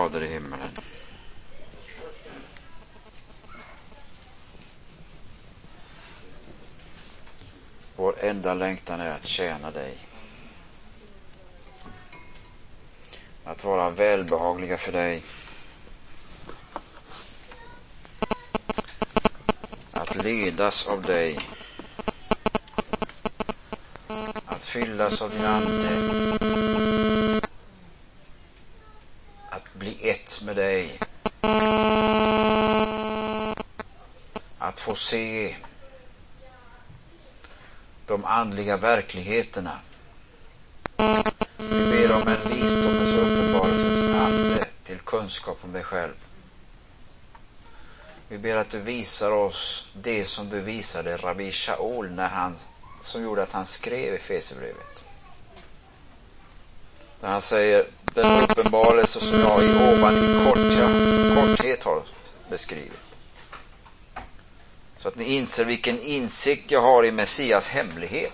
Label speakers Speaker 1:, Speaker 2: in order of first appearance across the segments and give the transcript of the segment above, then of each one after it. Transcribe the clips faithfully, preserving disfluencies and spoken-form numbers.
Speaker 1: Fader i himmelen. Vår enda längtan är att tjäna dig. Att vara välbehagliga för dig. Att ledas av dig. Att fyllas av din ande. Att bli ett med dig. Att få se de andliga verkligheterna. Vi ber om en visdomens och uppenbarelsens ande till kunskap om dig själv. Vi ber att du visar oss det som du visade Rabbi Shaul när han, som gjorde att han skrev Efesierbrevet. Där han säger den uppenbarelse som jag i ovan i korthet, korthet har beskrivit. Så att ni inser vilken insikt jag har i Messias hemlighet.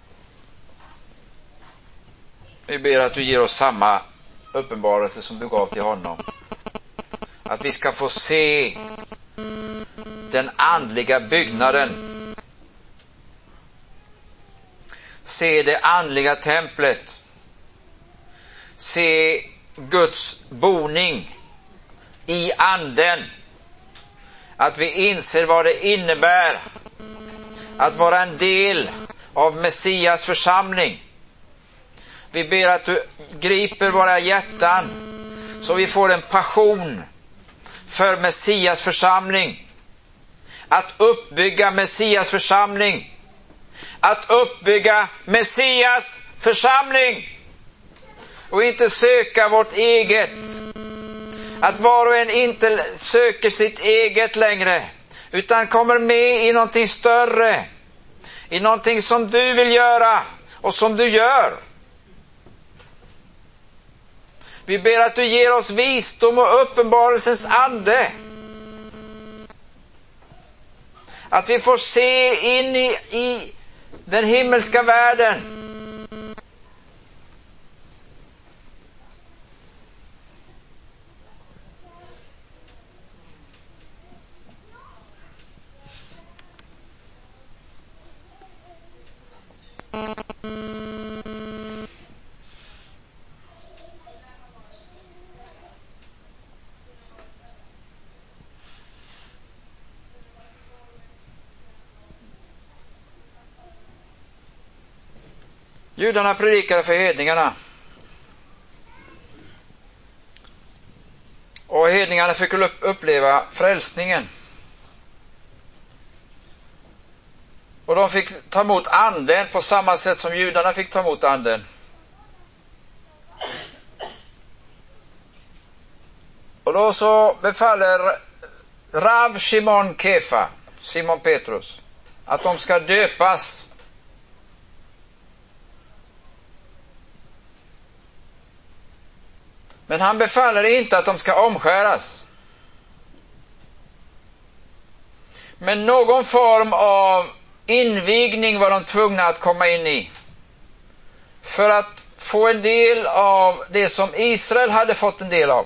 Speaker 1: Vi ber att du ger oss samma uppenbarelse som du gav till honom. Att vi ska få se den andliga byggnaden. Se det andliga templet. Se Guds boning i anden. Att vi inser vad det innebär att vara en del av Messias församling. Vi ber att du griper våra hjärtan så vi får en passion för Messias församling. Att uppbygga Messias församling. Att uppbygga Messias församling. Och inte söka vårt eget. Att var och en inte söker sitt eget längre. Utan kommer med i någonting större. I någonting som du vill göra. Och som du gör. Vi ber att du ger oss visdom och uppenbarelsens ande. Att vi får se in i, i den himmelska världen. Judarna predikade för hedningarna. Och hedningarna fick uppleva frälsningen. Och de fick ta emot anden på samma sätt som judarna fick ta emot anden. Och då så befaller Rav Shimon Kefa, Simon Petrus, att de ska döpas. Men han befaller inte att de ska omskäras. Men någon form av invigning var de tvungna att komma in i. För att få en del av det som Israel hade fått en del av.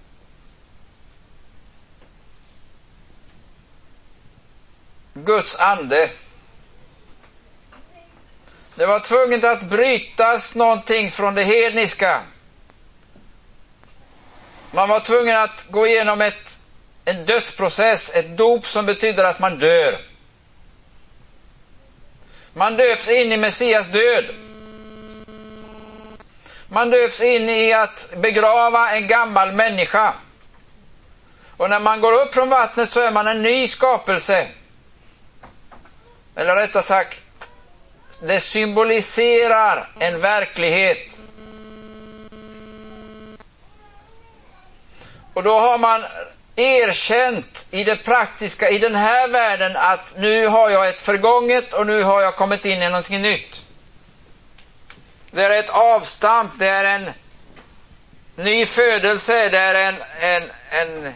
Speaker 1: Guds ande. Det var tvunget att brytas någonting från det hedniska. Man var tvungen att gå igenom ett, en dödsprocess, ett dop som betyder att man dör. Man döps in i Messias död. Man döps in i att begrava en gammal människa. Och när man går upp från vattnet så är man en ny skapelse. Eller rättare sagt, det symboliserar en verklighet. Och då har man erkänt i det praktiska, i den här världen, att nu har jag ett förgånget och nu har jag kommit in i någonting nytt. Det är ett avstamp, det är en ny födelse, det är en, en, en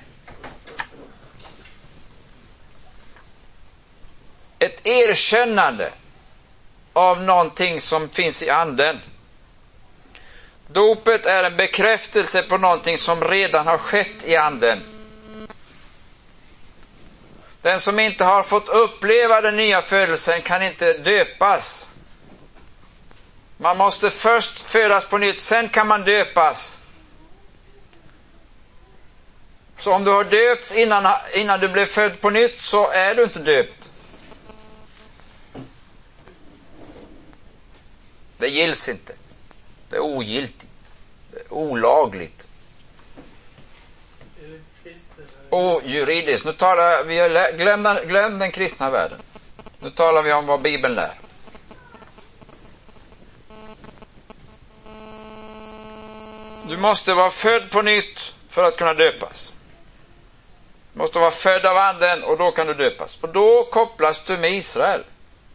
Speaker 1: ett erkännande av någonting som finns i anden. Dopet är en bekräftelse på någonting som redan har skett i anden. Den som inte har fått uppleva den nya födelsen kan inte döpas. Man måste först födas på nytt, sen kan man döpas. Så om du har döpts innan, innan du blev född på nytt, så är du inte döpt. Det gills inte. Det är ogiltigt. Det är olagligt. Ojuridiskt. Nu talar vi, glöm den, glöm den kristna världen. Nu talar vi om vad Bibeln lär. Du måste vara född på nytt för att kunna döpas. Du måste vara född av anden och då kan du döpas. Och då kopplas du med Israel.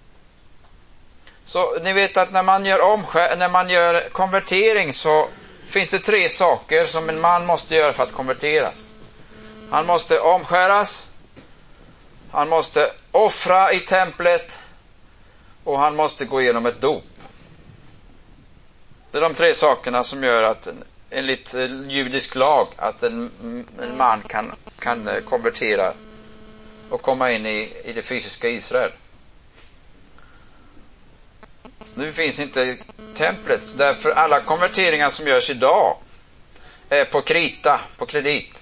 Speaker 1: Så ni vet att när man gör omskär, när man gör konvertering, så finns det tre saker som en man måste göra för att konverteras. Han måste omskäras, han måste offra i templet och han måste gå igenom ett dop. Det är de tre sakerna som gör att enligt judisk lag att en, en man kan, kan konvertera och komma in i, i det fysiska Israel. Nu finns inte templet, därför alla konverteringar som görs idag är på krita, på kredit.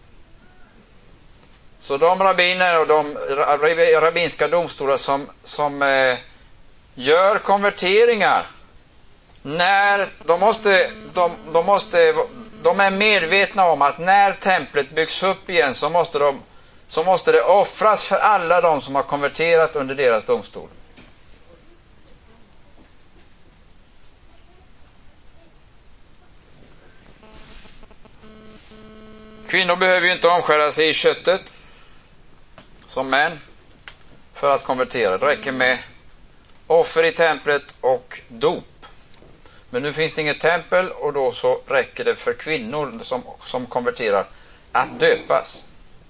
Speaker 1: Så de rabbiner och de rabbinska domstolar som, som eh, gör konverteringar, när de måste, de, de måste, de är medvetna om att när templet byggs upp igen så måste de, så måste det offras för alla de som har konverterat under deras domstol. Kvinnor behöver ju inte omskära sig i köttet som män för att konvertera. Det räcker med offer i templet och dop. Men nu finns det inget tempel och då så räcker det för kvinnor som, som konverterar att döpas.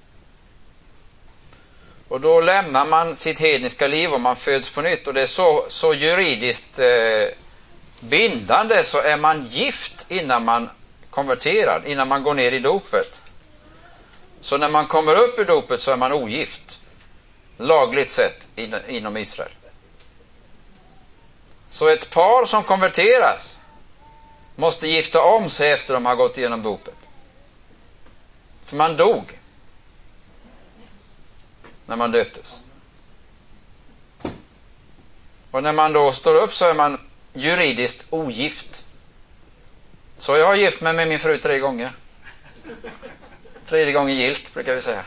Speaker 1: Och då lämnar man sitt hedniska liv och man föds på nytt. Och det är så, så juridiskt eh, bindande, så är man gift innan man konverterar, innan man går ner i dopet. Så när man kommer upp i dopet så är man ogift. Lagligt sett in, inom Israel. Så ett par som konverteras måste gifta om sig efter de har gått igenom dopet. För man dog när man döptes. Och när man då står upp så är man juridiskt ogift. Så jag har gift mig med min fru tre gånger. Tredje gången gilt, brukar vi säga.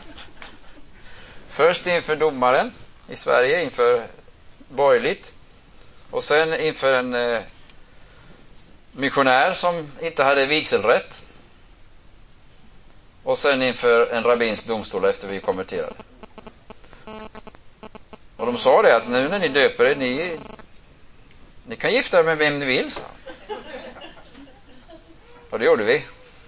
Speaker 1: Först inför domaren i Sverige, inför borgerligt. Och sen inför en eh, missionär som inte hade vigselrätt. Och sen inför en rabbinsk domstol efter vi konverterade. Och de sa det att nu när ni döper er, ni, ni kan gifta er med vem ni vill, sa. Och det gjorde vi.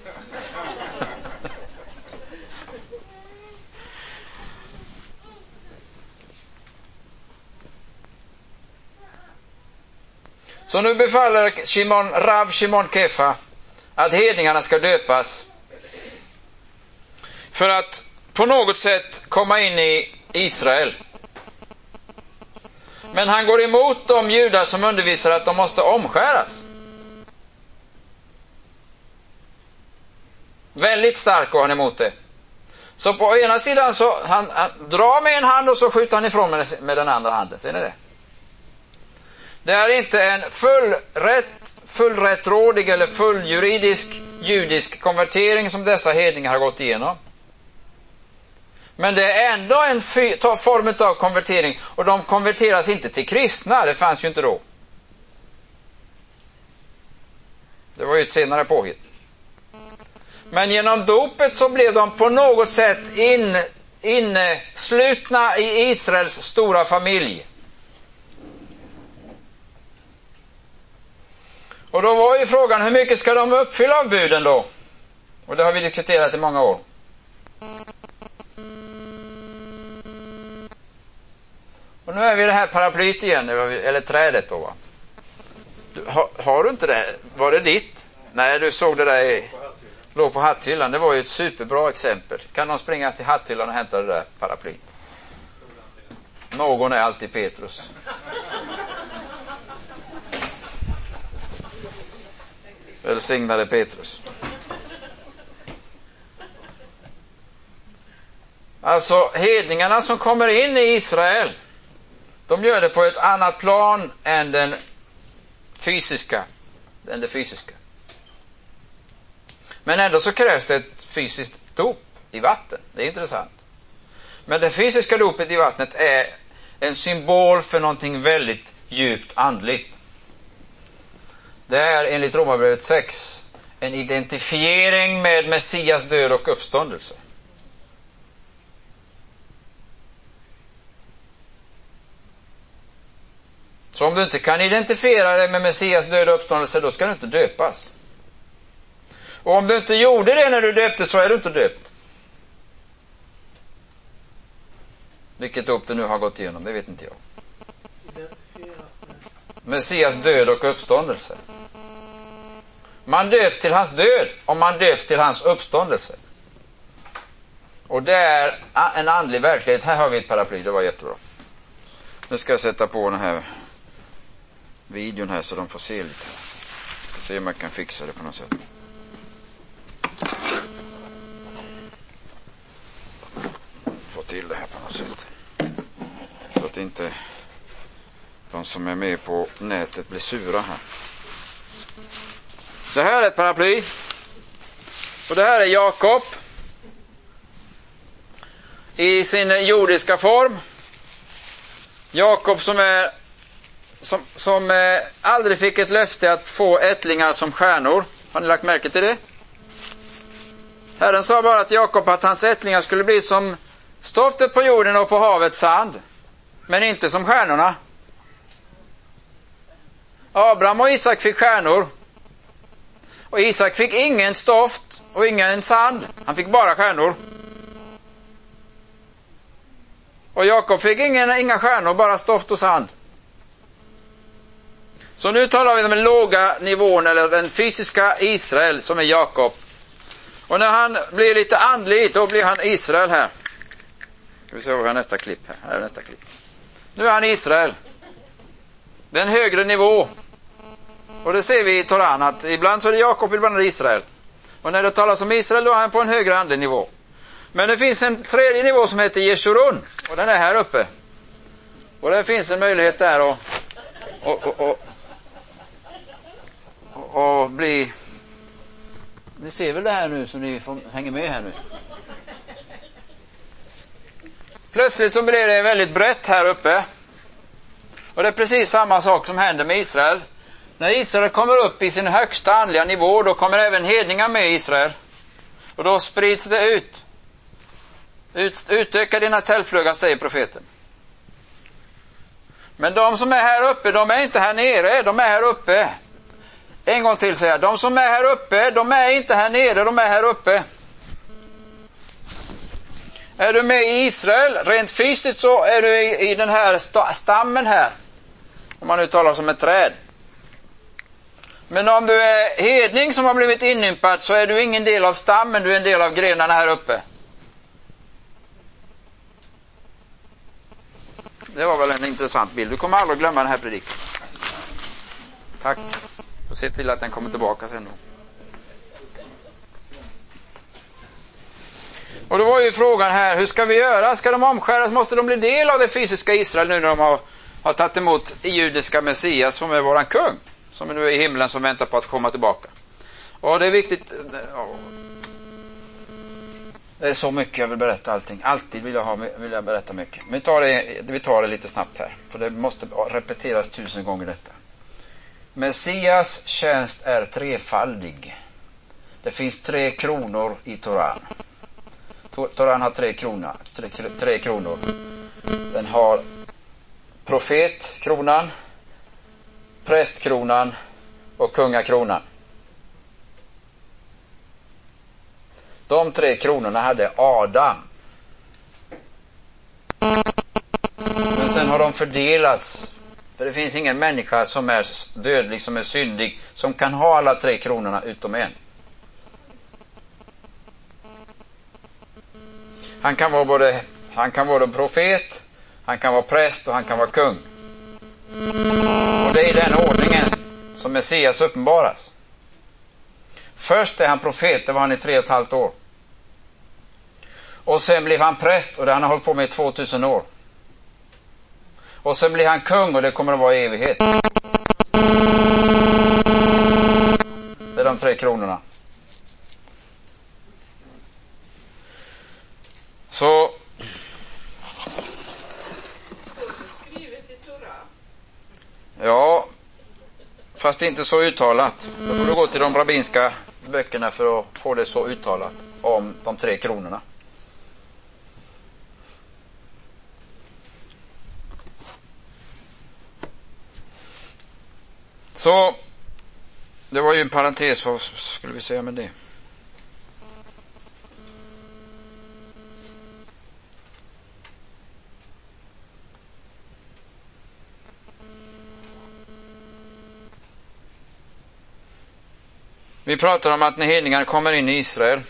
Speaker 1: Så nu befaller Shimon, Rav Shimon Kefa att hedningarna ska döpas för att på något sätt komma in i Israel. Men han går emot de judar som undervisar att de måste omskäras. Väldigt stark går han emot det. Så på ena sidan så han, han drar med en hand och så skjuter han ifrån med, med den andra handen. Ser ni det? Det är inte en full rätt, full rättrådig eller full juridisk judisk konvertering som dessa hedningar har gått igenom. Men det är ändå en fy, form av konvertering, och de konverteras inte till kristna, det fanns ju inte då. Det var ju ett senare påhitt. Men genom dopet så blev de på något sätt in, inslutna i Israels stora familj. Och då var ju frågan, hur mycket ska de uppfylla av buden då? Och det har vi diskuterat i många år. Och nu är vi det här paraplyt igen, eller trädet då, va? Du, har, har du inte det? Var det ditt? Nej, du såg det där i, låg på hatthyllan. Det var ju ett superbra exempel. Kan någon springa till hatthyllan och hämta det där paraplyt? Någon är alltid Petrus. Välsignade Petrus. Alltså hedningarna som kommer in i Israel, de gör det på ett annat plan än den fysiska, än det fysiska. Men ändå så krävs det ett fysiskt dop i vatten. Det är intressant. Men det fysiska dopet i vattnet är en symbol för någonting väldigt djupt andligt. Det är enligt Romarbrevet sex en identifiering med Messias död och uppståndelse. Så om du inte kan identifiera dig med Messias död och uppståndelse, då ska du inte döpas. Och om du inte gjorde det när du döpte, så är du inte döpt. Vilket dop du nu har gått igenom, det vet inte jag. Messias död och uppståndelse. Man döps till hans död och man döps till hans uppståndelse. Och det är en andlig verklighet. Här har vi ett paraply, det var jättebra. Nu ska jag sätta på den här videon här så de får se lite. Jag ser om jag kan fixa det på något sätt. Få till det här på något sätt. Så att inte de som är med på nätet blir sura här. Det här är ett paraply. Och det här är Jakob. I sin jordiska form. Jakob som är som, som eh, aldrig fick ett löfte att få ättlingar som stjärnor. Har ni lagt märke till det? Herren sa bara till Jakob att hans ättlingar skulle bli som stoftet på jorden och på havets sand. Men inte som stjärnorna. Abraham och Isak fick stjärnor. Och Isak fick ingen stoft och ingen sand. Han fick bara stjärnor. Och Jakob fick ingen, inga stjärnor, bara stoft och sand. Så nu talar vi om den låga nivån, eller den fysiska Israel som är Jakob. Och när han blir lite andlig, då blir han Israel här. Ska vi se vad vi har nästa klipp här. Här är nästa klipp. Nu är han Israel. Det är en högre nivå. Och det ser vi i Toran att ibland så är det Jakob, ibland är det Israel. Och när det talas om Israel, då är han på en högre andlig nivå. Men det finns en tredje nivå som heter Jeshurun. Och den är här uppe. Och det finns en möjlighet där att och, och, och, och, och bli... Ni ser väl det här nu, så ni får hänga med här nu. Plötsligt så blir det väldigt brett här uppe. Och det är precis samma sak som händer med Israel. När Israel kommer upp i sin högsta andliga nivå, då kommer även hedningar med Israel. Och då sprids det ut. ut utöka dina tältflögar, säger profeten. Men de som är här uppe, de är inte här nere, de är här uppe. En gång till säger jag, de som är här uppe, de är inte här nere, de är här uppe. Är du med i Israel, rent fysiskt, så är du i, i den här stammen här. Om man nu talar som ett träd. Men om du är hedning som har blivit inympad, så är du ingen del av stammen, du är en del av grenarna här uppe. Det var väl en intressant bild. Du kommer aldrig glömma den här predikan. Tack. Och se till att den kommer tillbaka sen då. Och då var ju frågan här, hur ska vi göra? Ska de omskäras? Måste de bli del av det fysiska Israel nu när de har, har tagit emot judiska Messias som är våran kung? Som är nu i himlen, som väntar på att komma tillbaka. Och det är viktigt. Det är så mycket jag vill berätta allting. Alltid vill jag, ha, vill jag berätta mycket. Men vi tar, det, vi tar det lite snabbt här. För det måste repeteras tusen gånger detta. Messias tjänst är trefaldig. Det finns tre kronor i Toran. Toran har tre kronor. Tre, tre, tre kronor. Den har profetkronan, prästkronan och kungakronan. De tre kronorna hade Adam. Men sen har de fördelats För det finns ingen människa som är dödlig, som är syndig, som kan ha alla tre kronorna utom en. Han kan vara både, han kan vara profet, han kan vara präst och han kan vara kung. Och det är i den ordningen som Messias uppenbaras. Först är han profet, det var han i tre och ett halvt år. Och sen blev han präst, och det han har hållit på med i tvåtusen år. Och sen blir han kung, och det kommer att vara i evighet. Det är de tre kronorna. Så ja, fast inte så uttalat. Då får du gå till de rabbinska böckerna för att få det så uttalat om de tre kronorna. Så det var ju en parentes, vad skulle vi säga med det? Vi pratar om att när hedningar kommer in i Israel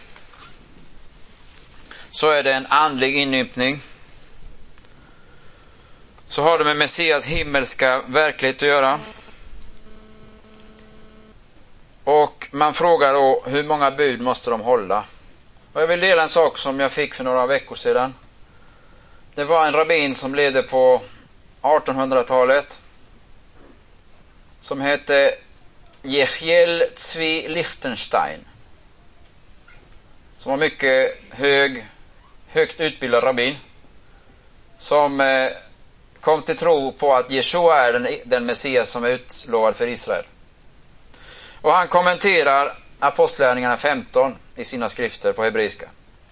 Speaker 1: så är det en andlig inympning. Så har det med Messias himmelska verklighet att göra. Och man frågar då, hur många bud måste de hålla? Och jag vill dela en sak som jag fick för några veckor sedan. Det var en rabbin som levde på artonhundratalet som hette Jechiel Tzvi Lichtenstein, som var mycket hög, högt utbildad rabbin, som eh, kom till tro på att Jeshua är den, den Messias som är utlovad för Israel. Och han kommenterar Apostlagärningarna femton i sina skrifter på hebreiska.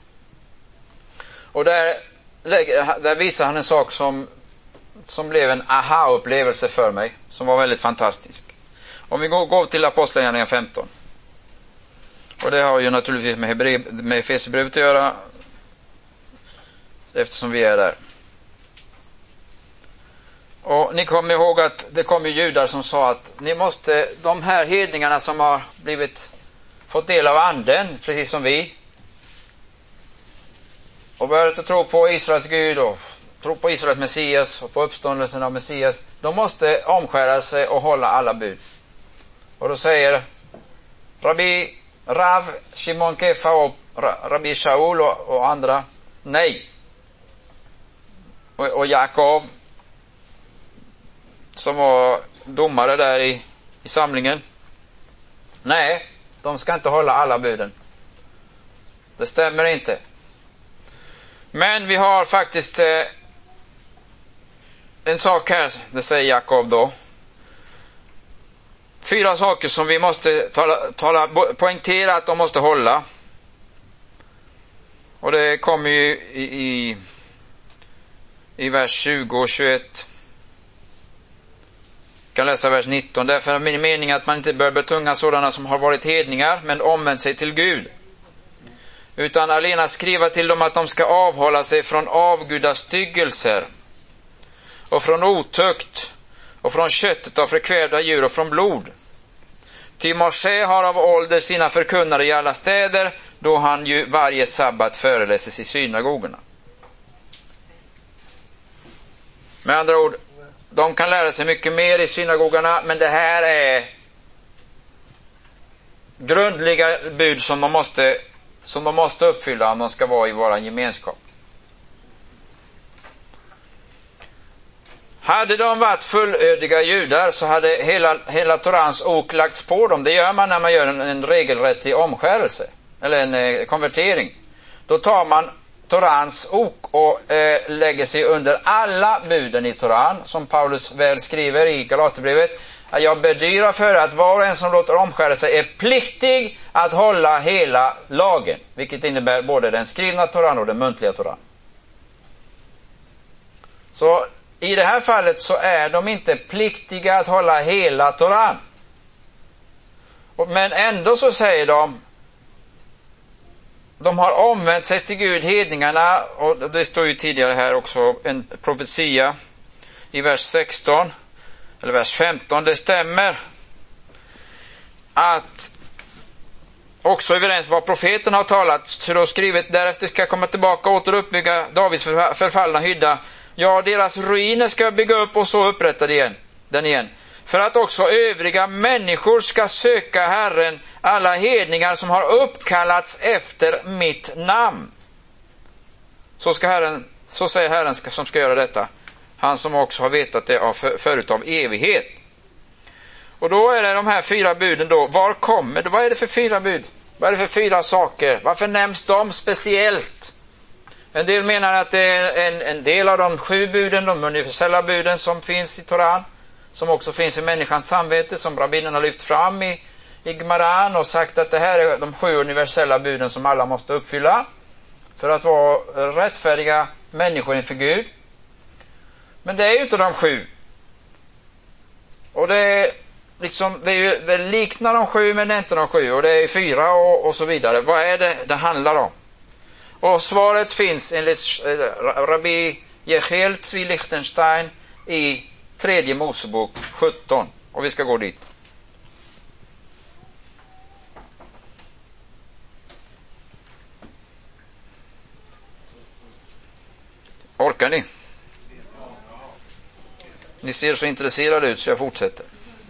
Speaker 1: Och där, där visar han en sak som, som blev en aha-upplevelse för mig, som var väldigt fantastisk. Om vi går, går till Apostlagärningarna femton. Och det har ju naturligtvis med, Hebre, med Efesierbrevet att göra, eftersom vi är där. Och ni kommer ihåg att det kom ju judar som sa att ni måste, de här hedningarna som har blivit, fått del av anden, precis som vi, och börjat att tro på Israels Gud och tro på Israels Messias och på uppståndelsen av Messias, de måste omskära sig och hålla alla bud. Och då säger Rabbi Rav, Shimon Kefa och Rabbi Shaul och, och andra nej. Och, och Jakob, som var domare där i, i samlingen, nej, de ska inte hålla alla buden. Det stämmer inte. Men vi har faktiskt eh, en sak här, det säger Jakob då. Fyra saker som vi måste tala, tala, poängtera att de måste hålla. Och det kommer ju i, i, i vers tjugo och tjugoett. Jag kan läsa vers nitton. Därför är min mening att man inte bör betunga sådana som har varit hedningar men omvänt sig till Gud. Utan alena skriva till dem att de ska avhålla sig från avgudastyggelser och från otukt och från köttet av förkvävda djur och från blod. Ty Moshe har av ålder sina förkunnare i alla städer, då han ju varje sabbat föreläses i synagogorna. Med andra ord, de kan lära sig mycket mer i synagogorna, men det här är grundliga bud som de måste, som de måste uppfylla om de ska vara i vår gemenskap. Hade de varit fullödiga judar så hade hela, hela Torans ok lagts på dem. Det gör man när man gör en, en regelrättig omskärelse eller en eh, konvertering. Då tar man Torans ok och eh, lägger sig under alla buden i Toran, som Paulus väl skriver i Galaterbrevet. Att jag bedyrar för att var och en som låter omskära sig är pliktig att hålla hela lagen, vilket innebär både den skrivna Toran och den muntliga Toran. Så i det här fallet så är de inte pliktiga att hålla hela Toran. Men ändå så säger de, de har omvänt sig till Gud, hedningarna, och det står ju tidigare här också en profetia i vers sexton. eller vers femton, det stämmer att också överens vad profeten har talat, så då skrivet, därefter ska komma tillbaka och återuppbygga Davids förfallna hydda. Ja, deras ruiner ska bygga upp och så upprätta den igen, den igen. För att också övriga människor ska söka Herren, alla hedningar som har uppkallats efter mitt namn. Så ska Herren, så säger Herren ska, som ska göra detta. Han som också har vetat det av för, förut av evighet. Och då är det de här fyra buden då. Var kommer det? Vad är det för fyra bud? Vad är det för fyra saker? Varför nämns de speciellt? En del menar att det är en, en del av de sju buden, de universella buden som finns i Toran, som också finns i människans samvete, som rabbinen har lyft fram i, i Gemaran och sagt att det här är de sju universella buden som alla måste uppfylla för att vara rättfärdiga människor inför Gud. Men det är ju inte de sju. Och det är liksom, det, är ju, det liknar de sju men det är inte de sju. Och det är fyra och, och så vidare. Vad är det det handlar om? Och svaret finns enligt Rabbi Jechiel Tzvi Lichtenstein i tredje Mosebok sjutton. Och vi ska gå dit. Orkar ni? Ni ser så intresserade ut så jag fortsätter.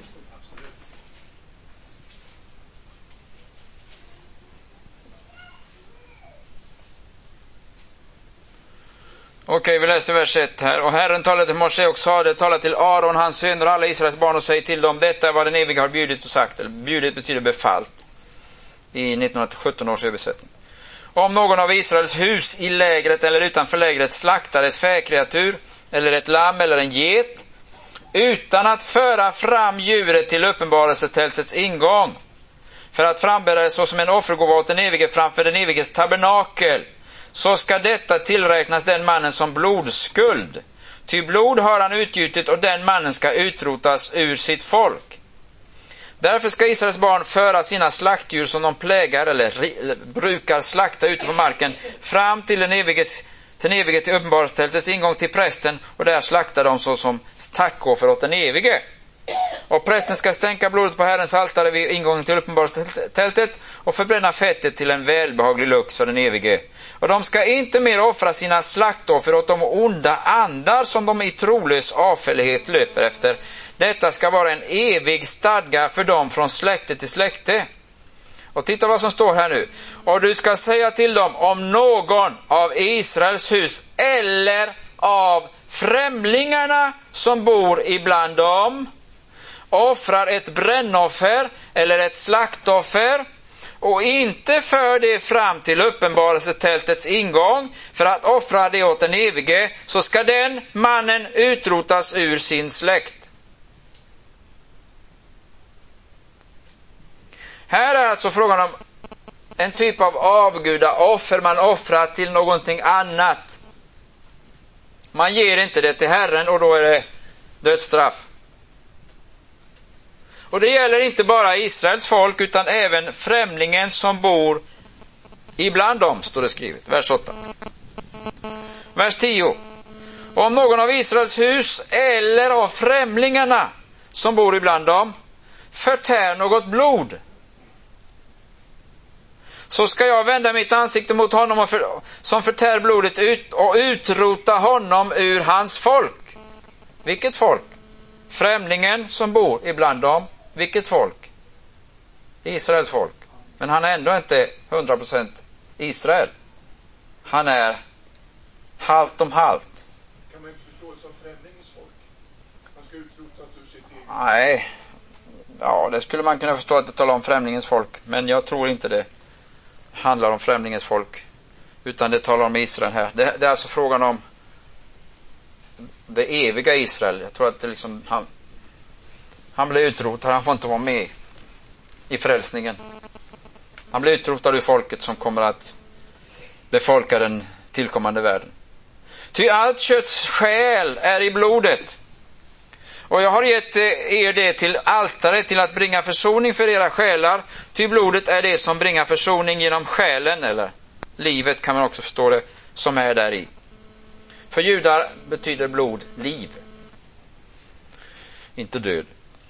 Speaker 1: Okej, vi läser vers ett här. Och Herren talade till Moshe och sade, tala till Aron, hans söner och alla Israels barn och säg till dem, detta är vad den eviga har bjudit och sagt. Eller bjudit betyder befallt i nittonhundrasjutton års översättning. Om någon av Israels hus i lägret eller utanför lägret slaktar ett fäkreatur eller ett lamm eller en get utan att föra fram djuret till uppenbarelsetältets ingång för att frambära det såsom en offergåva åt den evige framför den eviges tabernakel, så ska detta tillräknas den mannen som blodskuld. Ty blod har han utgjutit och den mannen ska utrotas ur sitt folk. Därför ska Israels barn föra sina slaktdjur som de plägar eller, eller brukar slakta ute på marken fram till den eviges, den evige till uppenbarelsetältets ingång till prästen, och där slaktar de så som tackoffer åt den evige. Och prästen ska stänka blodet på Herrens altare vid ingången till uppenbarelsetältet och förbränna fettet till en välbehaglig lukt för den evige. Och de ska inte mer offra sina slaktoffer åt de onda andar som de i trolös avfällighet löper efter. Detta ska vara en evig stadga för dem från släkte till släkte. Och titta vad som står här nu. Och du ska säga till dem, om någon av Israels hus eller av främlingarna som bor ibland dem offrar ett brännoffer eller ett slaktoffer och inte för det fram till uppenbarelsetältets ingång för att offra det åt den evige, så ska den mannen utrotas ur sin släkt. Här är alltså frågan om en typ av avgudaoffer man offrar till någonting annat. Man ger inte det till Herren och då är det dödsstraff. Och det gäller inte bara Israels folk utan även främlingen som bor ibland dem, står det skrivet. Vers åtta. Vers tio. Och om någon av Israels hus eller av främlingarna som bor ibland dem förtär något blod, så ska jag vända mitt ansikte mot honom och för, som förtär blodet ut, och utrota honom ur hans folk. Vilket folk? Främlingen som bor ibland dem. Vilket folk? Israels folk. Men han är ändå inte hundra procent Israel. Han är halvt om halvt.
Speaker 2: Kan man inte förstå det som främlingens folk? Man ska utrotas ur sitt eget.
Speaker 1: Nej. Ja, det skulle man kunna förstå att det talar om främlingens folk. Men jag tror inte det handlar om främlingens folk. Utan det talar om Israel här. Det, det är alltså frågan om det eviga Israel. Jag tror att det liksom han, han blir utrotad. Han får inte vara med i frälsningen. Han blir utrotad ur folket som kommer att befolka den tillkommande världen. Ty allt kötts själ är i blodet. Och jag har gett er det till altare till att bringa försoning för era själar. Ty blodet är det som bringar försoning genom själen, eller livet kan man också förstå det, som är där i. För judar betyder blod liv. inte död.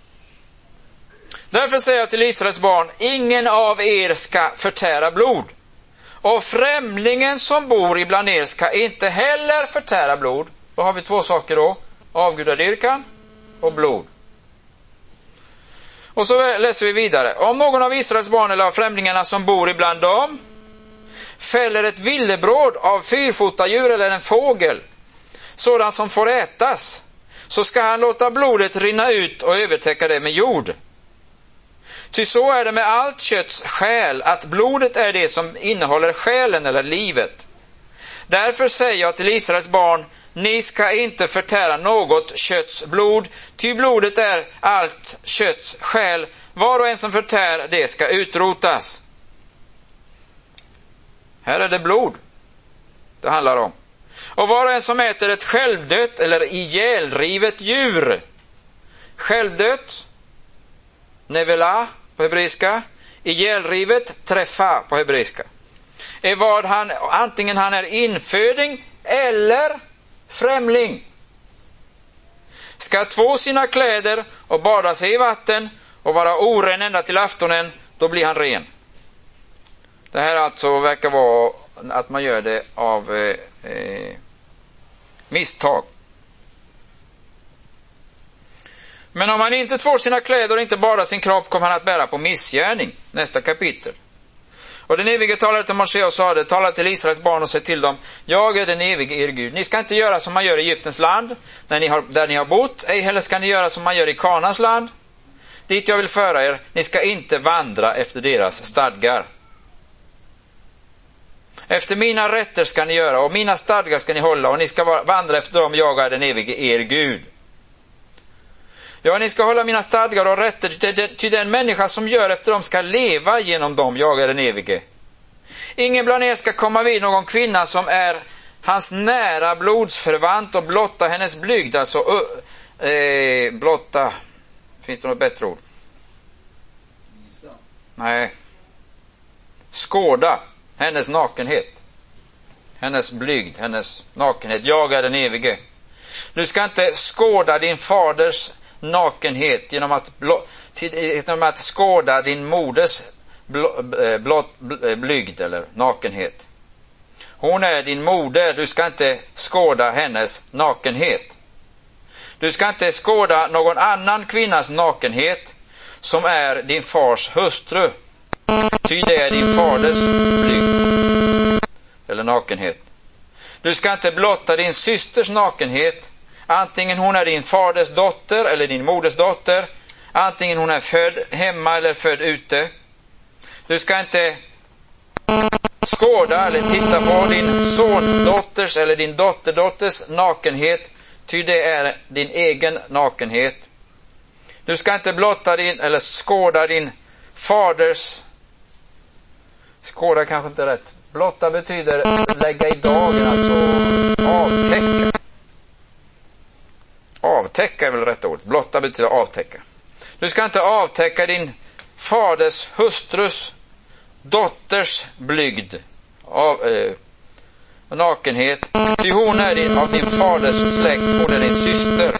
Speaker 1: Därför säger jag till Israels barn, ingen av er ska förtära blod. Och främlingen som bor ibland er ska inte heller förtära blod. Då har vi två saker då. Avgudadyrkan och blod. Och så läser vi vidare. Om någon av Israels barn eller av främlingarna som bor ibland dem fäller ett villebråd av fyrfotadjur eller en fågel, sådant som får ätas, så ska han låta blodet rinna ut och övertäcka det med jord. Ty så är det med allt kötts själ, att blodet är det som innehåller själen eller livet. Därför säger jag till Israels barn, ni ska inte förtära något kötts blod, ty blodet är allt kötts själ. Var och en som förtär det ska utrotas. Här är det blod det handlar om. Och var och en som äter ett självdött eller ihjälrivet djur. Självdött, nevela på hebreiska. Ihjälrivet, träffa på hebreiska. Är vad han, antingen han är inföding eller främling. Ska två sina kläder och bada sig i vatten och vara oren ända till aftonen, då blir han ren. Det här alltså verkar vara att man gör det av eh, eh, misstag. Men om han inte tvår sina kläder och inte badar sin kropp, kommer han att bära på missgärning. Nästa kapitel. Och den evige talade till Mose och sa det, tala till Israels barn och säg till dem, jag är den evige er Gud. Ni ska inte göra som man gör i Egyptens land, när ni har, där ni har bott, ej heller ska ni göra som man gör i Kanans land, dit jag vill föra er. Ni ska inte vandra efter deras stadgar. Efter mina rätter ska ni göra, och mina stadgar ska ni hålla, och ni ska vandra efter dem, jag är den evige er Gud. Ja, ni ska hålla mina stadgar och rätter, ty den människa som gör efter dem ska leva genom dem, jag är den evige. Ingen bland er ska komma vid någon kvinna som är hans nära blodsförvant och blotta hennes blygd, alltså uh, eh, blotta, finns det något bättre ord?
Speaker 2: Visa.
Speaker 1: Nej. Skåda hennes nakenhet, hennes blygd, hennes nakenhet, jag är den evige. Du ska inte skåda din faders nakenhet genom att, blå, genom att skåda din moders blå, blott, blygd eller nakenhet. Hon är din moder, du ska inte skåda hennes nakenhet. Du ska inte skåda någon annan kvinnas nakenhet som är din fars hustru, ty det är din faders blygd eller nakenhet. Du ska inte blotta din systers nakenhet, antingen hon är din faders dotter eller din moders dotter, antingen hon är född hemma eller född ute. Du ska inte skåda eller titta på din sondotters eller din dotterdotters nakenhet, ty det är din egen nakenhet. Du ska inte blotta din eller skåda din faders, skåda kanske inte rätt. Blotta betyder lägga i dagen, alltså avtäcka. Avtäcka är väl rätt ord. Blotta betyder avtäcka. Du ska inte avtäcka din faders hustrus dotters blygd av eh, nakenhet, ty hon är din, av din faders släkt, hon är din syster,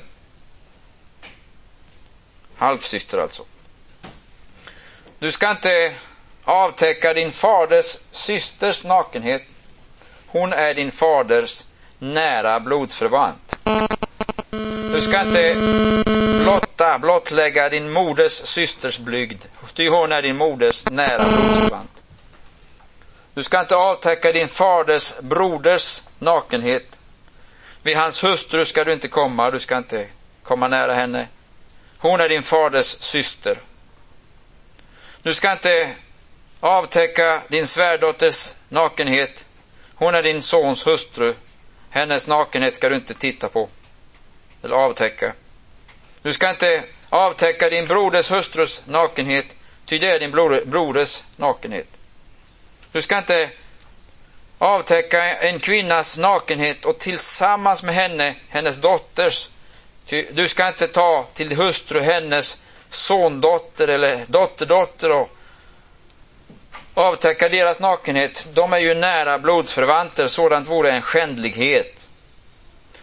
Speaker 1: halvsyster alltså. Du ska inte avtäcka din faders systers nakenhet, hon är din faders nära blodsförvant. Du ska inte blotta, blottlägga din moders systers blygd, ty hon är din moders nära blodsförvant. Du ska inte avtäcka din faders broders nakenhet. Vid hans hustru ska du inte komma, du ska inte komma nära henne. Hon är din faders syster. Du ska inte avtäcka din svärdotters nakenhet. Hon är din sons hustru. Hennes nakenhet ska du inte titta på eller avtäcka. Du ska inte avtäcka din broders hustrus nakenhet, ty det är din broders nakenhet. Du ska inte avtäcka en kvinnas nakenhet och tillsammans med henne hennes dotters. Ty du ska inte ta till hustru hennes sondotter eller dotterdotter och avtäcka deras nakenhet. De är ju nära blodsförvanter, sådant vore en skändlighet.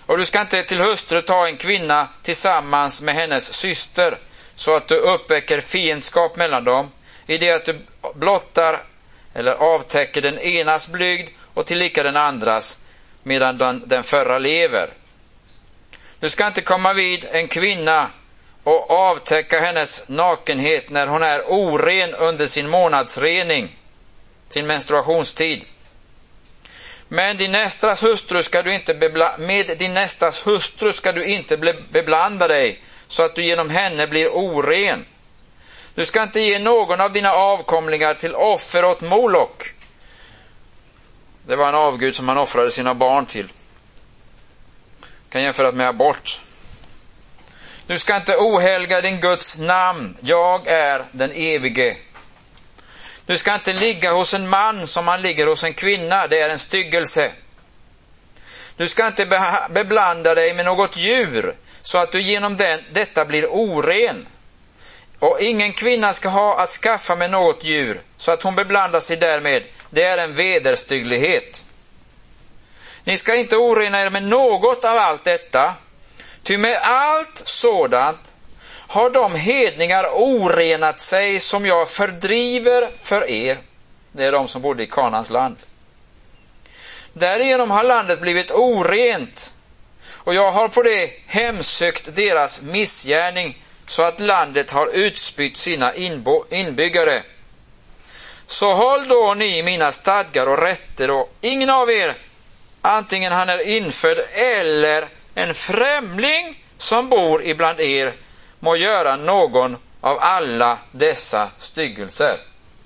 Speaker 1: Och du ska inte till hustru ta en kvinna tillsammans med hennes syster, så att du uppväcker fiendskap mellan dem, i det att du blottar eller avtäcker den enas blygd och tillika den andras, medan den, den förra lever. Du ska inte komma vid en kvinna och avtäcka hennes nakenhet när hon är oren under sin månadsrening, sin menstruationstid. Men din nästas hustru ska du inte bebla- med din nästas hustru ska du inte beblanda dig, så att du genom henne blir oren. Du ska inte ge någon av dina avkomlingar till offer åt Molok. Det var en avgud som han offrade sina barn till. Kan jämföra med abort. Du ska inte ohelga din Guds namn. Jag är den evige. Du ska inte ligga hos en man som man ligger hos en kvinna. Det är en styggelse. Du ska inte be- beblanda dig med något djur, så att du genom den, detta blir oren. Och ingen kvinna ska ha att skaffa med något djur, så att hon beblandar sig därmed. Det är en vederstygglighet. Ni ska inte orena er med något av allt detta, ty med allt sådant har de hedningar orenat sig som jag fördriver för er. Det är de som bodde i Kanans land. Därigenom har landet blivit orent, och jag har på det hemsökt deras missgärning, så att landet har utspytt sina inbo- inbyggare. Så håll då ni mina stadgar och rätter, och ingen av er, antingen han är infödd eller en främling som bor ibland er, må göra någon av alla dessa styggelser.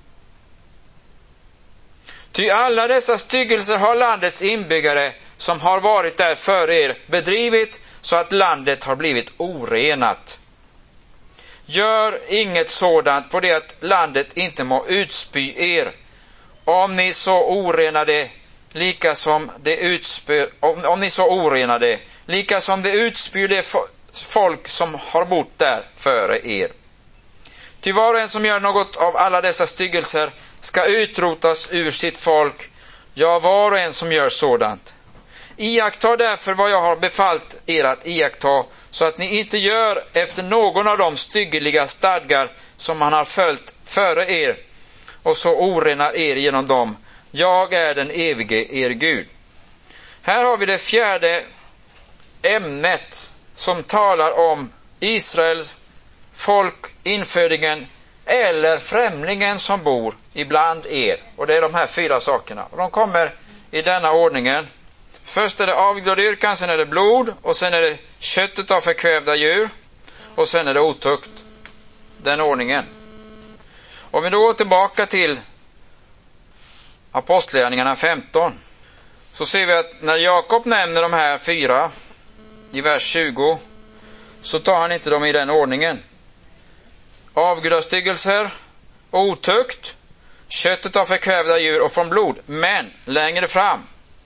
Speaker 1: Ty alla dessa styggelser har landets inbyggare som har varit där före er bedrivit, så att landet har blivit orenat. Gör inget sådant på det att landet inte må utspy er, om ni så orenade lika som det utspyr, om, om ni så orenade lika som det utspyr det folk som har bott där före er. Ty var och en som gör något av alla dessa styggelser ska utrotas ur sitt folk, ja, var och en som gör sådant. Iaktta därför vad jag har befallt er att iaktta, så att ni inte gör efter någon av de styggeliga stadgar som han har följt före er, och så orenar er genom dem. Jag är den evige er Gud. Här har vi det fjärde ämnet som talar om Israels folk, infödingen eller främlingen som bor ibland er. Och det är de här fyra sakerna. Och de kommer i denna ordningen. Först är det avgudadyrkan, sen är det blod, och sen är det köttet av förkvävda djur, och sen är det otukt. Den ordningen. Om vi då går tillbaka till Apostlagärningarna femton, så ser vi att när Jakob nämner de här fyra i vers tjugo, så tar han inte dem i den ordningen. Avgudastyggelser, otukt, köttet av förkvävda djur och från blod. Men längre fram,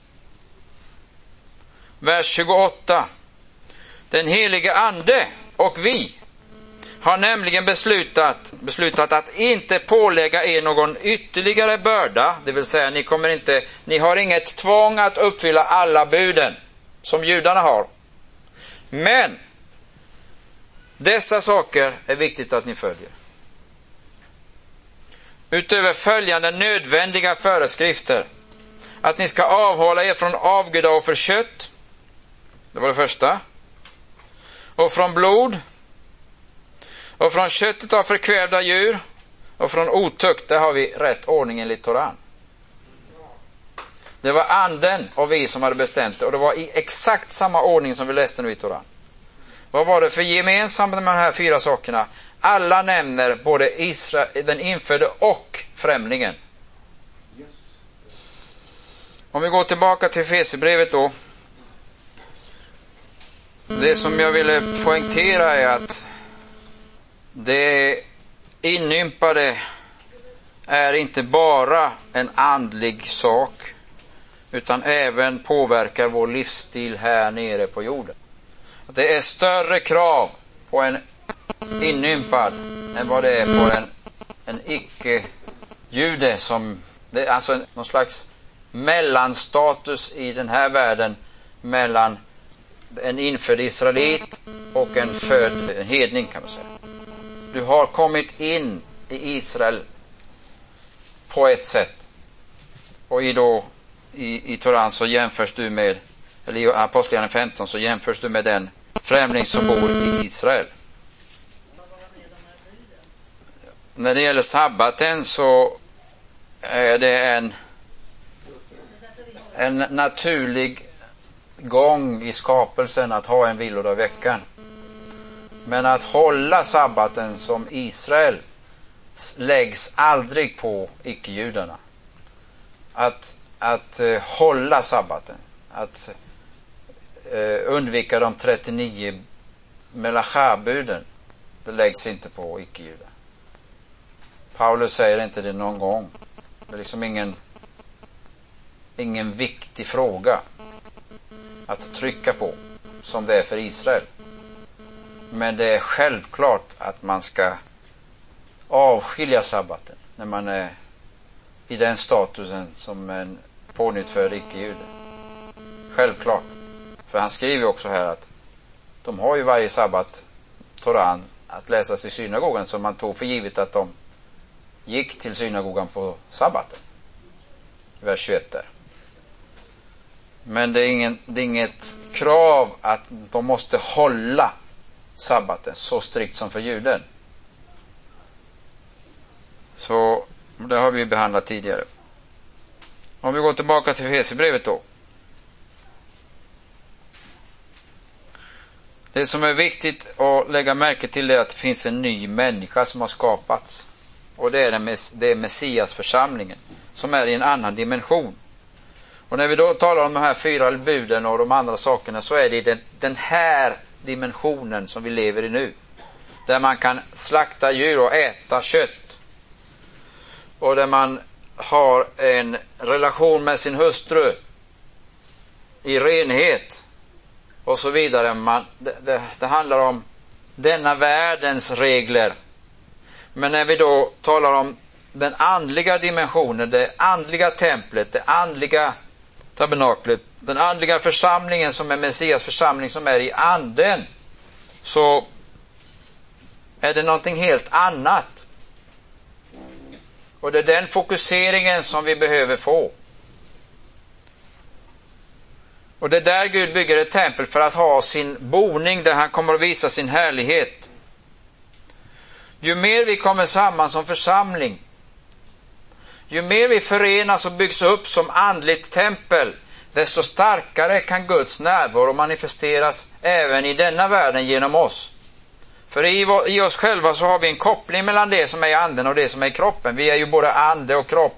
Speaker 1: vers tjugoåtta. Den helige ande och vi har nämligen beslutat, beslutat att inte pålägga er någon ytterligare börda. Det vill säga, ni kommer inte, ni har inget tvång att uppfylla alla buden som judarna har. Men dessa saker är viktigt att ni följer. Utöver följande nödvändiga föreskrifter: att ni ska avhålla er från avgudaoffer kött. Det var det första. Och från blod. Och från köttet av förkvävda djur. Och från otukt. Där har vi rätt ordning enligt Toran. Det var anden och vi som hade bestämt det. Och det var i exakt samma ordning som vi läste nu i Toran. Vad var det för gemensamt med de här fyra sakerna? Alla nämner både Israel, den infödde och främlingen. Yes. Om vi går tillbaka till Efesierbrevet då. Det som jag ville poängtera är att det inympade är inte bara en andlig sak, utan även påverkar vår livsstil här nere på jorden. Det är större krav på en inympad än vad det är på en, en icke-jude, som det är alltså någon slags mellanstatus i den här världen mellan en infödd israelit och en född en hedning, kan man säga. Du har kommit in i Israel på ett sätt. Och i, då, i, i Toran så jämförs du med, eller i Apostlagärningarna femton så jämförs du med den främling som bor i Israel. När det gäller sabbaten så är det en, en naturlig gång i skapelsen att ha en vilodag i veckan. Men att hålla sabbaten som Israel läggs aldrig på icke-judarna. Att, att uh, hålla sabbaten, att uh, undvika de trettionio melacharbuden, det läggs inte på icke-judar. Paulus säger inte det någon gång. Det är liksom ingen, ingen viktig fråga att trycka på som det är för Israel. Men det är självklart att man ska avskilja sabbaten när man är i den statusen som en pånyttfödd icke-jude. Självklart. För han skriver också här att de har ju varje sabbat Toran att läsas i synagogan, så man tog för givet att de gick till synagogan på sabbaten. Vers tjugoett där. Men det är, ingen, det är inget krav att de måste hålla sabbaten så strikt som för juden. Så det har vi behandlat tidigare. Om vi går tillbaka till Efesierbrevet då. Det som är viktigt att lägga märke till är att det finns en ny människa som har skapats. Och det är, den, det är Messias församlingen som är i en annan dimension. Och när vi då talar om de här fyra buden och de andra sakerna, så är det den, den här dimensionen som vi lever i nu. Där man kan slakta djur och äta kött. Och där man har en relation med sin hustru i renhet och så vidare. Man, det, det, det handlar om denna världens regler. Men när vi då talar om den andliga dimensionen, det andliga templet, det andliga tabernaklet, den andliga församlingen som är Messias församling, som är i anden, så är det någonting helt annat. Och det är den fokuseringen som vi behöver få. Och det är där Gud bygger ett tempel, för att ha sin boning där han kommer att visa sin härlighet. Ju mer vi kommer samman som församling, ju mer vi förenas och byggs upp som andligt tempel, desto starkare kan Guds närvaro manifesteras även i denna världen genom oss. För i, i oss själva så har vi en koppling mellan det som är i anden och det som är i kroppen. Vi är ju både ande och kropp.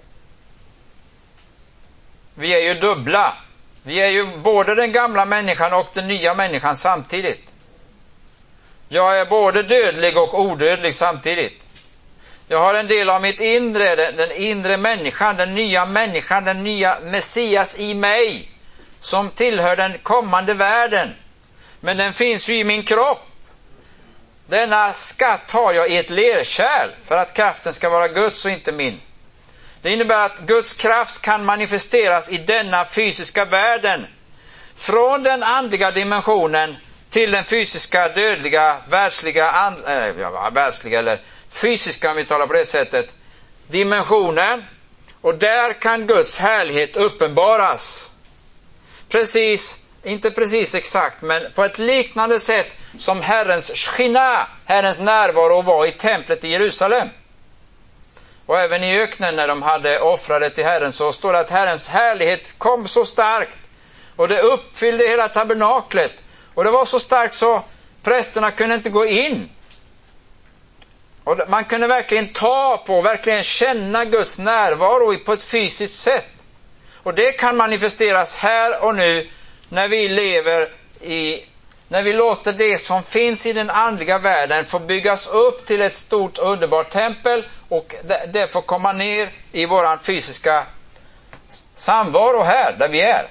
Speaker 1: Vi är ju dubbla. Vi är ju både den gamla människan och den nya människan samtidigt. Jag är både dödlig och odödlig samtidigt. Jag har en del av mitt inre, den, den inre människan, den nya människan, den nya Messias i mig, som tillhör den kommande världen. Men den finns ju i min kropp. Denna skatt har jag i ett lerkärl för att kraften ska vara Guds och inte min. Det innebär att Guds kraft kan manifesteras i denna fysiska världen. Från den andliga dimensionen till den fysiska, dödliga, världsliga, and, äh, ja, världsliga eller fysiska, om vi talar på det sättet, dimensionen. Och där kan Guds härlighet uppenbaras. Precis, inte precis exakt, men på ett liknande sätt som Herrens shchina, Herrens närvaro, var i templet i Jerusalem. Och även i öknen när de hade offrade till Herren, så står det att Herrens härlighet kom så starkt. Och det uppfyllde hela tabernaklet. Och det var så starkt så prästerna kunde inte gå in. Och man kunde verkligen ta på, verkligen känna Guds närvaro på ett fysiskt sätt. Och det kan manifesteras här och nu när vi lever i, när vi låter det som finns i den andliga världen få byggas upp till ett stort underbart tempel, och det, det får komma ner i våran fysiska samvaro här där vi är.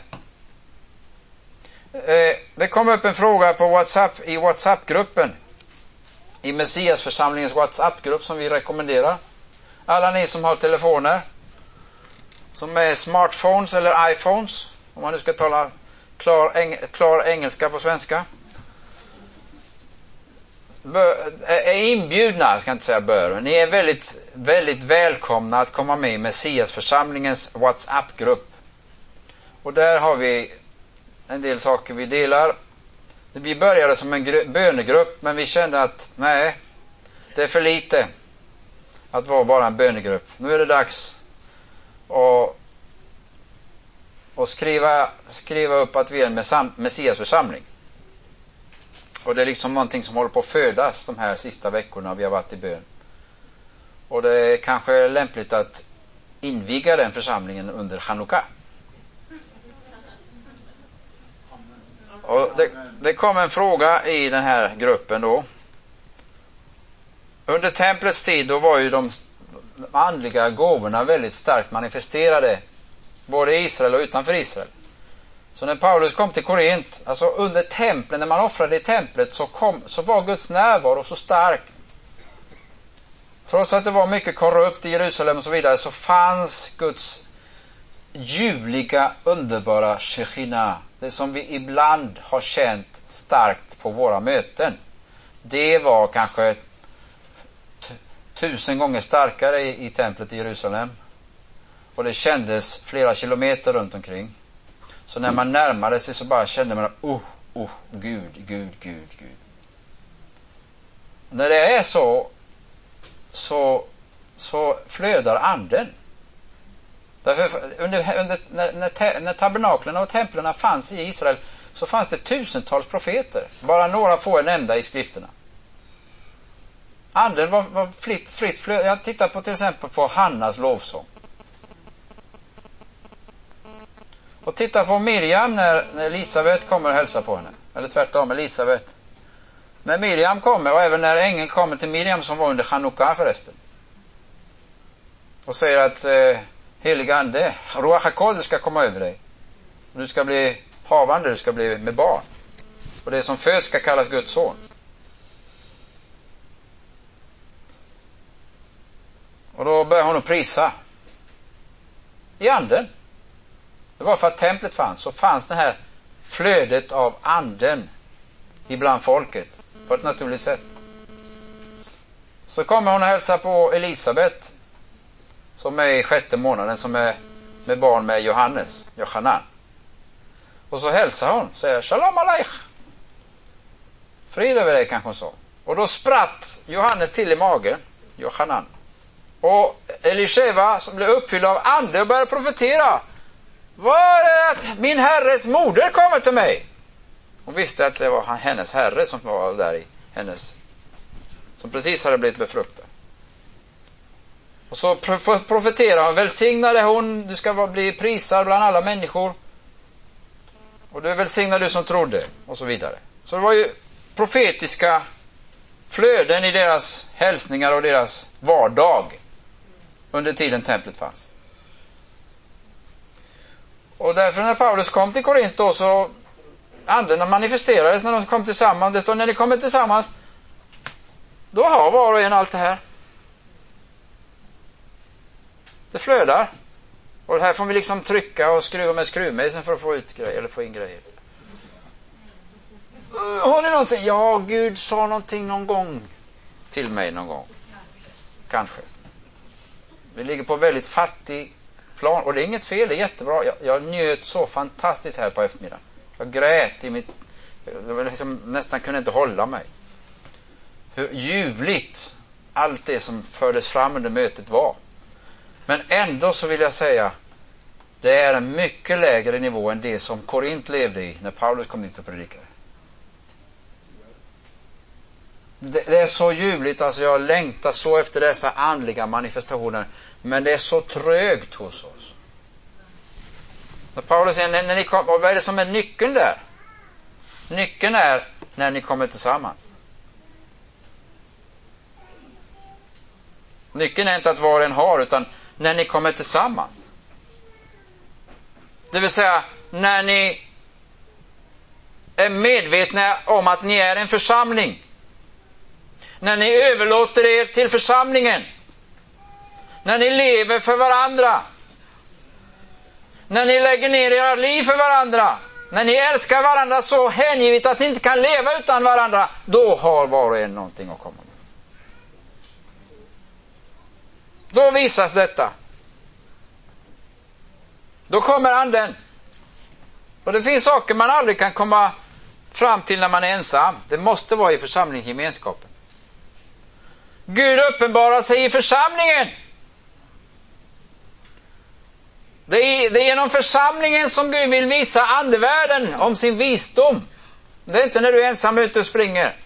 Speaker 1: Eh, det kom upp en fråga på WhatsApp, i WhatsApp-gruppen, i Messias församlingens WhatsApp-grupp som vi rekommenderar. Alla ni som har telefoner, som är smartphones eller iPhones, om man nu ska tala Klar, eng, klar engelska på svenska. Bör, är inbjudna, jag ska inte säga bör. Ni är väldigt, väldigt välkomna att komma med i Messiasförsamlingens WhatsApp-grupp. Och där har vi en del saker vi delar. Vi började som en gru- bönegrupp, men vi kände att nej, det är för lite att vara bara en bönegrupp. Nu är det dags att, att skriva, skriva upp att vi är en Messiasförsamling. Och det är liksom någonting som håller på att födas de här sista veckorna vi har varit i bön. Och det är kanske lämpligt att inviga den församlingen under Chanukka. Och det, det kom en fråga i den här gruppen då. Under templets tid då var ju de andliga gåvorna väldigt starkt manifesterade. Både i Israel och utanför Israel. Så när Paulus kom till Korint, alltså under templet, när man offrade i templet, så, kom, så var Guds närvaro så stark. Trots att det var mycket korrupt i Jerusalem och så vidare, så fanns Guds ljuvliga, underbara Shekhinah. Det som vi ibland har känt starkt på våra möten. Det var kanske t- tusen gånger starkare i, i templet i Jerusalem. Och det kändes flera kilometer runt omkring. Så när man närmade sig så bara kände man, oh, oh, Gud, Gud, Gud, Gud. När det är så, så, så flödar anden. Därför, under, under, när, när, när tabernaklerna och templerna fanns i Israel så fanns det tusentals profeter. Bara några få är nämnda i skrifterna. Anden var, var fritt, fritt flöd. Jag tittar på till exempel på Hannas lovsång. Och titta på Miriam när, när Elisabet kommer och hälsar på henne. Eller tvärtom, Elisabet. När Miriam kommer, och även när ängeln kommer till Miriam som var under Chanukka förresten. Och säger att eh, heliga ande, Ruach HaKodesh ska komma över dig. Du ska bli havande, du ska bli med barn. Och det som föds ska kallas Guds son. Och då börjar hon att prisa. I anden. Det var för att templet fanns. Så fanns det här flödet av anden ibland folket. På ett naturligt sätt. Så kommer hon att hälsa på Elisabet. Som är i sjätte månaden. Som är med barn med Johannes. Johanan. Och så hälsar hon. Säger Shalom aleich. Frid över dig, kanske hon sa. Och då spratt Johannes till i magen. Johanan. Och Elisheva som blev uppfylld av ande och började profetera. Var det att min herres moder kommer till mig? Hon visste att det var hennes herre som var där i hennes, som precis hade blivit befruktad. Och så profeterade hon, välsignade hon, du ska bli prisad bland alla människor. Och du är välsignad du som trodde, och så vidare. Så det var ju profetiska flöden i deras hälsningar och deras vardag under tiden templet fanns. Och därför när Paulus kom till Korint då, så anden manifesterades när de kom tillsammans. Det står när de kommer tillsammans, då har var och en allt det här. Det flödar. Och här får vi liksom trycka och skruva med skruvmejseln för att få ut grejer, eller få in grejer. Har ni någonting? Ja, Gud sa någonting någon gång till mig någon gång. Kanske. Vi ligger på väldigt fattig plan. Och det är inget fel, det är jättebra. Jag, jag njöt så fantastiskt här på eftermiddagen. Jag grät i mitt... Jag liksom nästan kunde inte hålla mig. Hur ljuvligt allt det som fördes fram under mötet var. Men ändå så vill jag säga, det är en mycket lägre nivå än det som Korint levde i när Paulus kom dit och predikade. Det, det är så ljuvligt, alltså jag längtar så efter dessa andliga manifestationer, men det är så trögt hos oss. När Paulus säger, när, när ni kom, vad är det som är nyckeln där? Nyckeln är när ni kommer tillsammans. Nyckeln är inte att var en har, utan när ni kommer tillsammans. Det vill säga, när ni är medvetna om att ni är en församling. När ni överlåter er till församlingen. När ni lever för varandra. När ni lägger ner era liv för varandra. När ni älskar varandra så hängivet att ni inte kan leva utan varandra, då har var och en någonting att komma med. Då visas detta. Då kommer anden. Och det finns saker man aldrig kan komma fram till när man är ensam. Det måste vara i församlingsgemenskapen. Gud uppenbarar sig i församlingen. Det är, det är genom församlingen som Gud vill visa andevärlden om sin visdom. Det är inte när du är ensam ute och springer.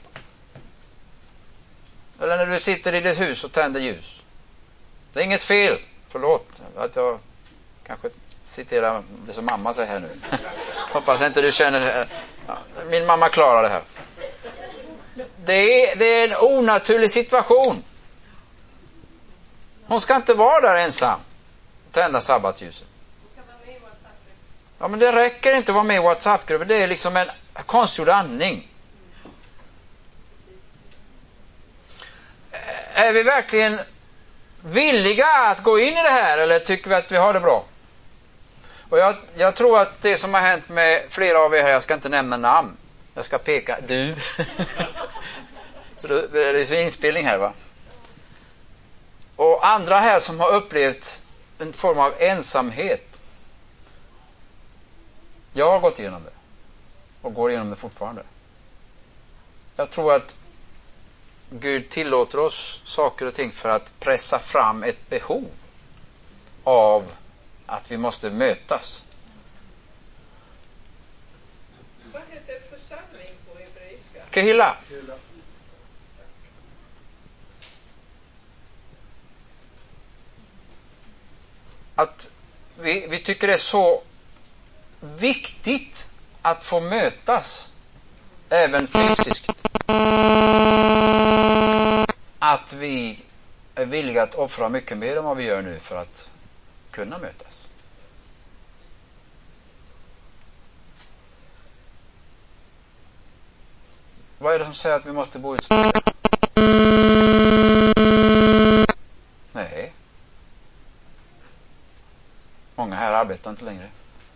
Speaker 1: Eller när du sitter i ditt hus och tänder ljus. Det är inget fel. Förlåt att jag kanske citerar det som mamma säger här nu. Hoppas inte du känner... Ja, min mamma klarar det här. Det är, det är en onaturlig situation. Hon ska inte vara där ensam. Tända sabbatsljuset. Ja, men det räcker inte att vara med i WhatsApp-grupper. Det är liksom en konstgjord andning. Är vi verkligen villiga att gå in i det här, eller tycker vi att vi har det bra? Och jag, jag tror att det som har hänt med flera av er här, jag ska inte nämna namn. Jag ska peka, du. Det är så inspelning här, va? Och andra här som har upplevt en form av ensamhet. Jag har gått igenom det. Och går igenom det fortfarande. Jag tror att Gud tillåter oss saker och ting för att pressa fram ett behov av att vi måste mötas.
Speaker 3: Vad heter församling på hebreiska?
Speaker 1: Kehilla. Att vi, vi tycker det är så viktigt att få mötas även fysiskt, att vi är villiga att offra mycket mer än vad vi gör nu för att kunna mötas. Vad är det som säger att vi måste bo utspritt? Nej. Många här arbetar inte längre.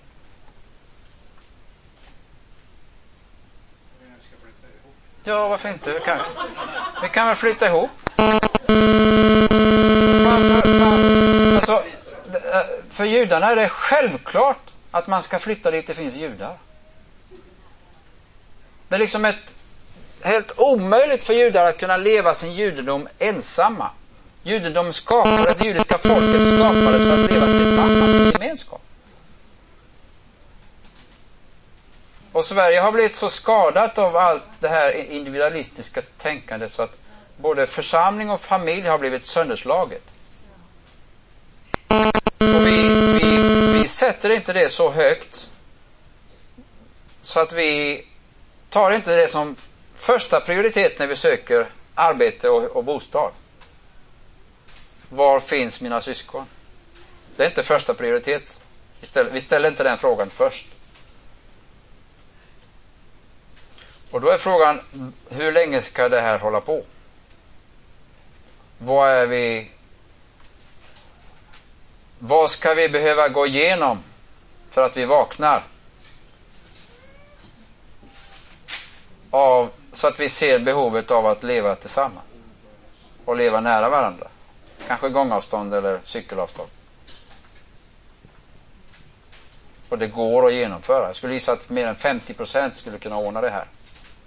Speaker 1: Ja, varför inte? Vi kan, vi kan väl flytta ihop. Alltså, för judarna är det självklart att man ska flytta dit det finns judar. Det är liksom ett helt omöjligt för judar att kunna leva sin judendom ensamma. Judendom skapade, det judiska folket skapades för att leva tillsammans i gemenskap. Och Sverige har blivit så skadat av allt det här individualistiska tänkandet så att både församling och familj har blivit sönderslaget. Och vi, vi, vi sätter inte det så högt så att vi tar inte det som första prioritet när vi söker arbete och, och bostad. Var finns mina syskon? Det är inte första prioritet. Vi ställer, vi ställer inte den frågan först. Och då är frågan, hur länge ska det här hålla på? Vad är vi... Vad ska vi behöva gå igenom för att vi vaknar? Av, så att vi ser behovet av att leva tillsammans. Och leva nära varandra. Kanske gångavstånd eller cykelavstånd. Och det går att genomföra. Jag skulle gissa att mer än femtio procent skulle kunna ordna det här.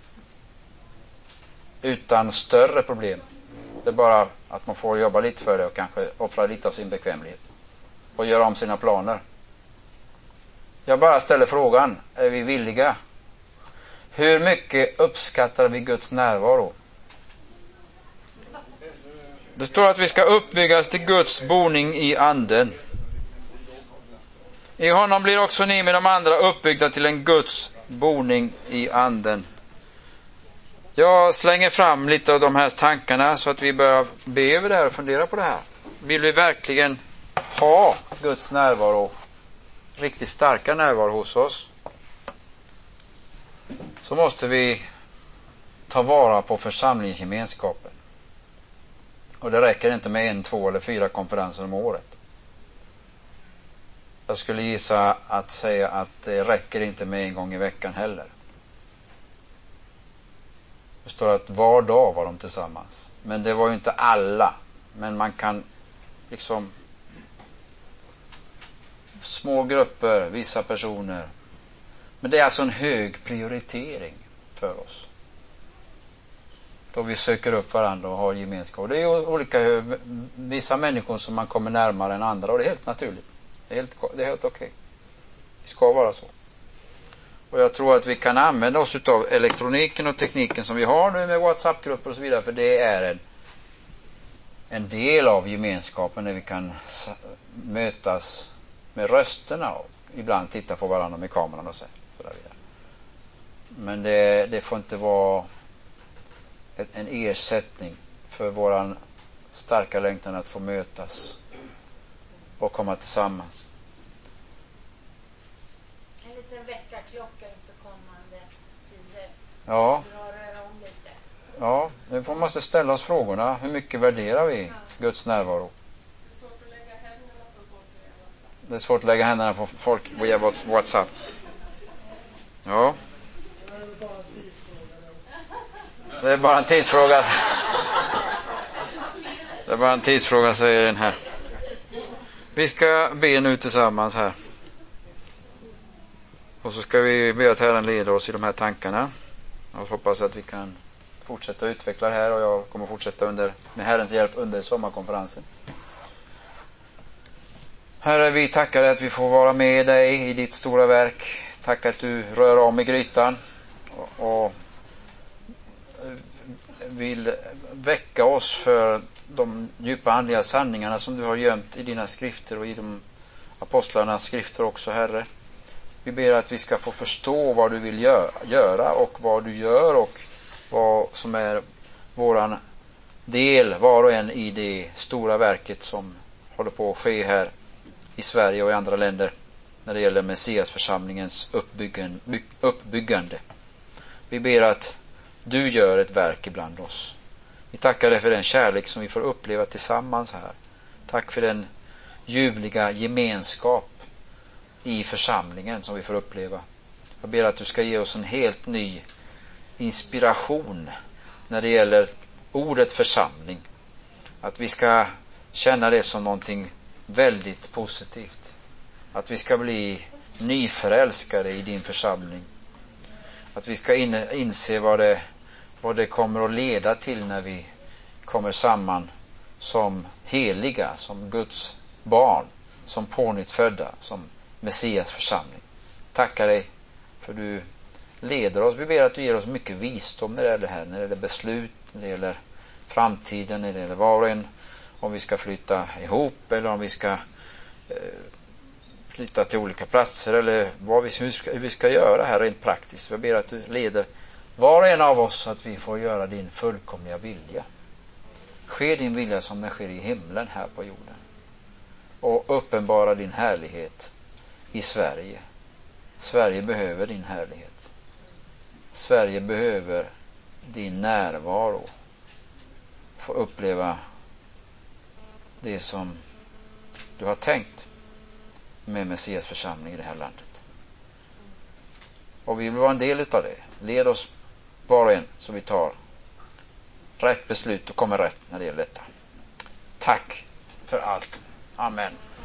Speaker 1: Utan större problem. Det är bara att man får jobba lite för det och kanske offra lite av sin bekvämlighet. Och göra om sina planer. Jag bara ställer frågan, är vi villiga? Hur mycket uppskattar vi Guds närvaro? Det står att vi ska uppbyggas till Guds boning i anden. I honom blir också ni med de andra uppbyggda till en Guds boning i anden. Jag slänger fram lite av de här tankarna så att vi börjar be över det här och fundera på det här. Vill vi verkligen ha Guds närvaro, riktigt starka närvaro hos oss, så måste vi ta vara på församlingsgemenskapen. Och det räcker inte med en, två eller fyra konferenser om året. Jag skulle gissa att säga att det räcker inte med en gång i veckan heller. Det står att var dag var de tillsammans. Men det var ju inte alla. Men man kan liksom små grupper, vissa personer. Men det är alltså en hög prioritering för oss. Då vi söker upp varandra och har gemenskap. Det är olika, vissa människor som man kommer närmare än andra. Och det är helt naturligt. Det är helt, det är helt okej. Det ska vara så. Och jag tror att vi kan använda oss av elektroniken och tekniken som vi har nu med WhatsApp-grupper och så vidare. För det är en, en del av gemenskapen när vi kan mötas med rösterna och ibland titta på varandra med kameran och så vidare. Men det, det får inte vara ett, en ersättning för våran starka längtan att få mötas och komma tillsammans.
Speaker 4: En liten väckarklocka inför kommande tider.
Speaker 1: Ja.
Speaker 4: Röra om lite.
Speaker 1: Ja, nu får man måste ställa oss frågorna. Hur mycket värderar vi ja. Guds närvaro?
Speaker 3: Det är svårt att lägga händerna på folk via WhatsApp.
Speaker 1: Det är svårt att lägga händerna på folk via WhatsApp. Ja. Det är bara en tidsfråga. Det är bara en tidsfråga, säger den här. Vi ska be nu tillsammans här. Och så ska vi be att Herren leder oss i de här tankarna. Och hoppas att vi kan fortsätta utveckla det här. Och jag kommer fortsätta under, med Herrens hjälp under sommarkonferensen. Herre, vi tackar dig att vi får vara med dig i ditt stora verk. Tack att du rör om i grytan. Och, och vill väcka oss för de djupa andliga sanningarna som du har gömt i dina skrifter och i de apostlarnas skrifter också, Herre. Vi ber att vi ska få förstå vad du vill göra och vad du gör och vad som är våran del, var och en, i det stora verket som håller på att ske här i Sverige och i andra länder när det gäller Messiasförsamlingens uppbyggande. Vi ber att du gör ett verk ibland oss. Vi tackar dig för den kärlek som vi får uppleva tillsammans här. Tack för den ljuvliga gemenskap i församlingen som vi får uppleva. Jag ber att du ska ge oss en helt ny inspiration när det gäller ordet församling. Att vi ska känna det som någonting väldigt positivt. Att vi ska bli nyförälskade i din församling. Att vi ska inse vad det, vad det kommer att leda till när vi kommer samman som heliga, som Guds barn, som pånyttfödda, som Messias församling. Tackar dig för du leder oss. Vi ber att du ger oss mycket visdom när det gäller det här, när det gäller beslut, när det gäller framtiden, när det gäller var och en, om vi ska flytta ihop eller om vi ska eh, flytta till olika platser eller vad vi, hur, ska, hur vi ska göra här rent praktiskt. Vi ber att du leder var och en av oss så att vi får göra din fullkomliga vilja. Ske din vilja som den sker i himlen här på jorden. Och uppenbara din härlighet i Sverige. Sverige behöver din härlighet. Sverige behöver din närvaro. Få uppleva det som du har tänkt med Messias församling i det här landet. Och vi vill vara en del utav det. Led oss var och en så vi tar rätt beslut och kommer rätt när det gäller detta. Tack för allt. Amen.